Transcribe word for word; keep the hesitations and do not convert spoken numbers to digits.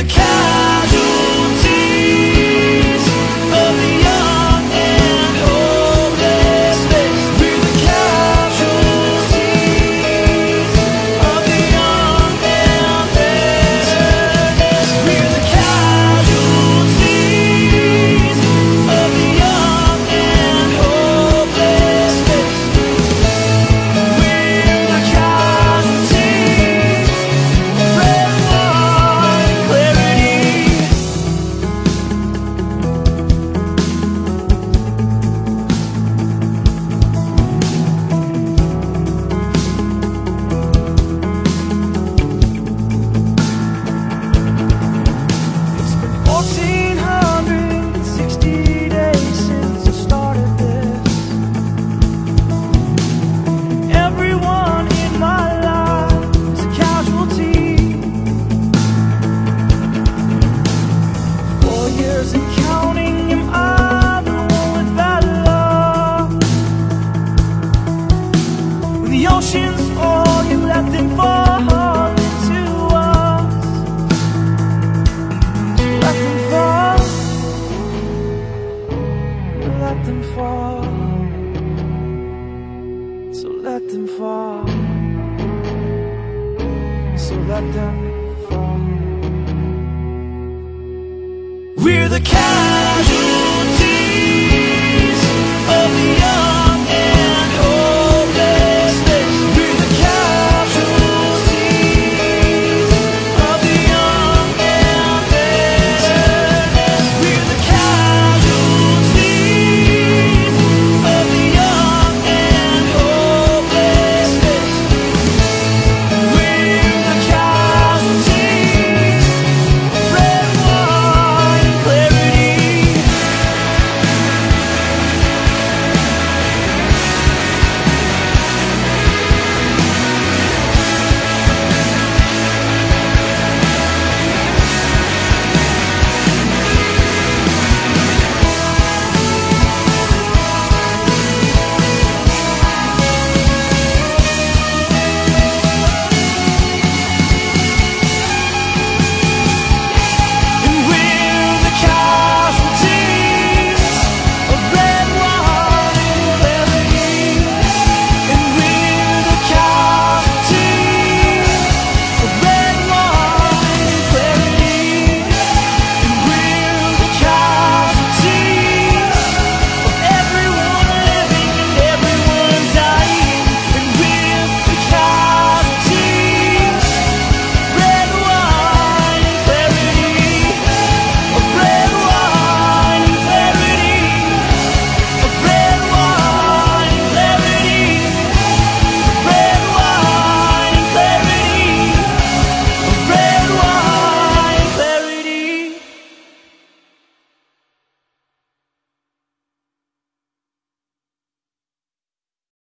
the casualties of the young and hopeless. We're the casualties of the young and hopeless. We're the casualties of the young and hopeless. We're the casualties of red wine clarity. It's been fourteen hundred sixty days since I started this. Everyone in my life is a casualty. Four years and counting, am I the one with bad luck? When the oceans fall, you let them fall into us. Let them fall. You let them fall. So let them fall. So let them fall. We're the casualties